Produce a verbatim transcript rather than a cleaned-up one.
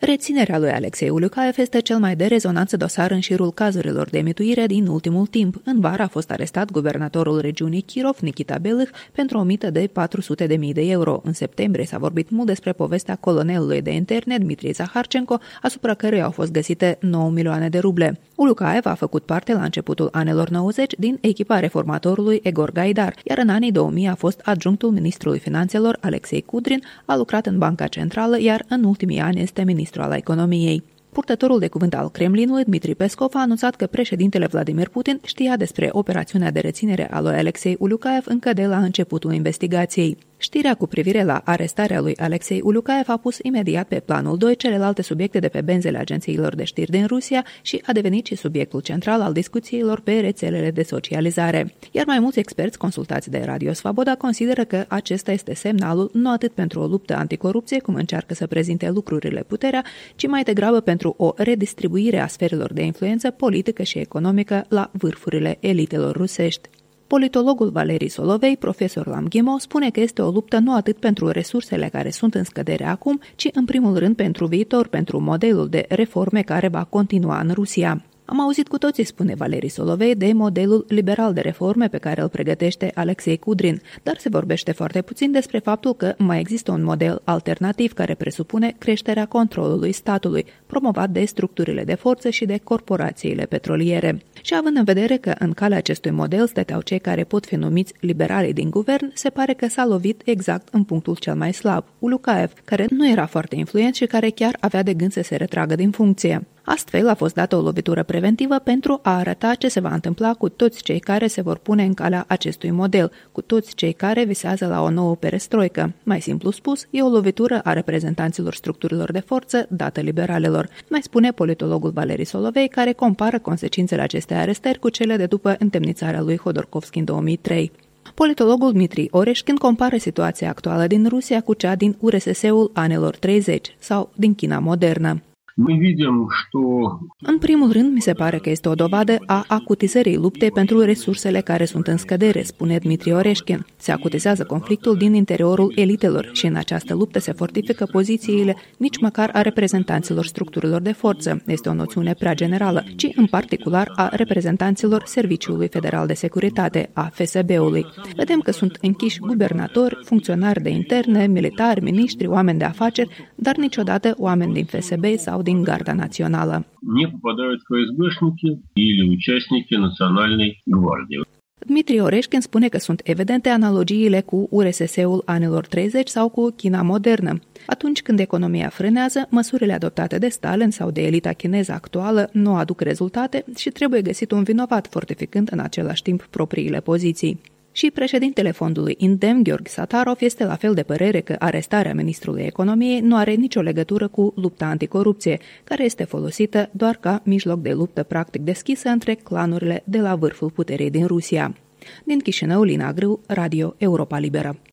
Reținerea lui Alexei Uliukaev este cel mai de rezonanță dosar în șirul cazurilor de mituire din ultimul timp. În vară a fost arestat guvernatorul regiunii Kirov, Nikita Belych, pentru o mită de patru sute de mii de euro. În septembrie s-a vorbit mult despre povestea colonelului de interne, Dmitri Zaharchenko, asupra căruia au fost găsite nouă milioane de ruble. Uliukaev a făcut parte la începutul anilor nouăzeci din echipa reformatorului Egor Gaidar, iar în anii două mii a fost adjunctul ministrului finanțelor Alexei Kudrin, a lucrat în Banca Centrală, iar în ultimii ani este ministru al economiei. Purtătorul de cuvânt al Kremlinului, Dmitri Peskov, a anunțat că președintele Vladimir Putin știa despre operațiunea de reținere a lui Alexei Uliukaev încă de la începutul investigației. Știrea cu privire la arestarea lui Alexei Uliukaev a pus imediat pe planul doi celelalte subiecte de pe benzele agențiilor de știri din Rusia și a devenit și subiectul central al discuțiilor pe rețelele de socializare. Iar mai mulți experți consultați de Radio Svaboda consideră că acesta este semnalul nu atât pentru o luptă anticorupție, cum încearcă să prezinte lucrurile puterea, ci mai degrabă pentru o redistribuire a sferelor de influență politică și economică la vârfurile elitelor rusești. Politologul Valeri Solovei, profesor la M G I M O, spune că este o luptă nu atât pentru resursele care sunt în scădere acum, ci în primul rând pentru viitor, pentru modelul de reforme care va continua în Rusia. Am auzit cu toții, spune Valeri Solovei, de modelul liberal de reforme pe care îl pregătește Alexei Kudrin, dar se vorbește foarte puțin despre faptul că mai există un model alternativ care presupune creșterea controlului statului, promovat de structurile de forță și de corporațiile petroliere. Și având în vedere că în calea acestui model stăteau cei care pot fi numiți liberalii din guvern, se pare că s-a lovit exact în punctul cel mai slab, Uliukaev, care nu era foarte influent și care chiar avea de gând să se retragă din funcție. Astfel a fost dată o lovitură preventivă pentru a arăta ce se va întâmpla cu toți cei care se vor pune în calea acestui model, cu toți cei care visează la o nouă perestroică. Mai simplu spus, e o lovitură a reprezentanților structurilor de forță dată liberalelor, mai spune politologul Valeri Solovei, care compară consecințele acestei arestări cu cele de după întemnițarea lui Hodorkovski în două mii trei. Politologul Dmitri Oreșkin compară situația actuală din Rusia cu cea din U R S S-ul anilor treizeci sau din China modernă. În primul rând, mi se pare că este o dovadă a acutizării luptei pentru resursele care sunt în scădere, spune Dmitri Oreșkin. Se acutizează conflictul din interiorul elitelor și în această luptă se fortifică pozițiile nici măcar a reprezentanților structurilor de forță. Este o noțiune prea generală, ci în particular a reprezentanților Serviciului Federal de Securitate, a F S B-ului. Vedem că sunt închiși guvernatori, funcționari de interne, militari, miniștri, oameni de afaceri, dar niciodată oameni din F S B sau din Garda Națională. Не попадают ФСБшники или участники Национальной гвардии. Dmitri Oreșkin spune că sunt evidente analogiile cu U R S S-ul anilor treizeci sau cu China modernă. Atunci când economia frânează, măsurile adoptate de Stalin sau de elita chineză actuală nu aduc rezultate și trebuie găsit un vinovat, fortificând în același timp propriile poziții. Și președintele fondului Indem, Gheorghe Satarov, este la fel de părere că arestarea ministrului economiei nu are nicio legătură cu lupta anticorupție, care este folosită doar ca mijloc de luptă practic deschisă între clanurile de la vârful puterii din Rusia. Din Chișinău, Lina Grâu, Radio Europa Liberă.